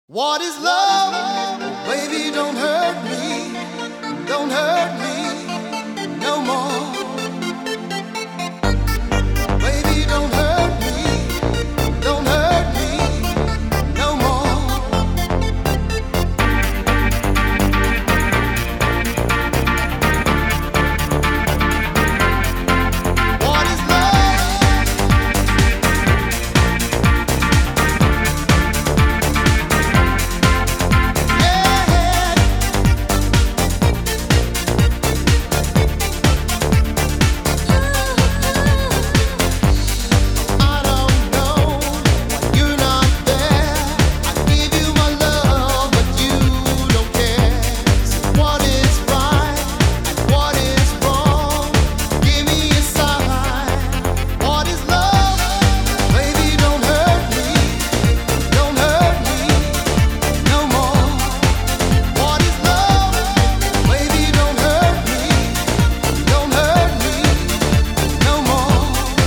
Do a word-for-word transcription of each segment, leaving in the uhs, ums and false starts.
What is love? Baby, don't hurt me, don't hurt me no more. Baby, don't hurt me, don't hurt me no more. What is love? Yeah. I don't know why you're not there. I give you my love, but you don't care. So what is right and what is wrong? Give me a sign. What is love? Baby, don't hurt me, don't hurt me no more. What is love? Baby, don't hurt me, don't hurt me no more.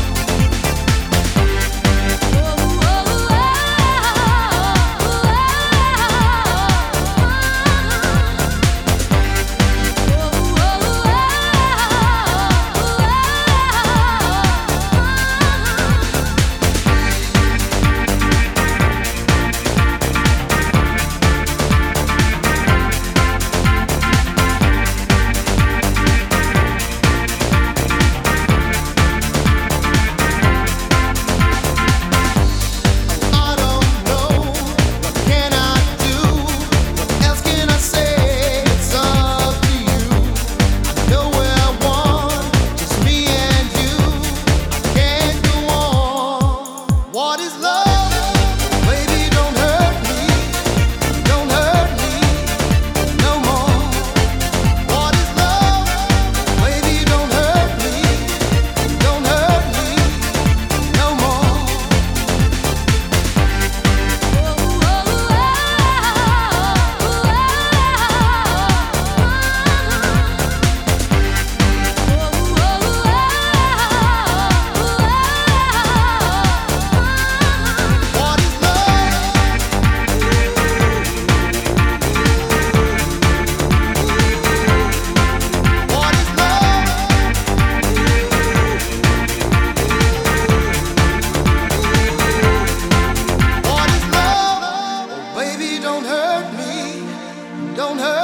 I don't know, what can I do? What else can I say? It's up to you. I know where I want, just me and you. I can't go on. What is love? Baby, don't hurt me, don't hurt me no more. What is love? Baby, don't hurt me, don't hurt me no more. What is love? What is love? What is love? Oh, baby, don't hurt me, don't hurt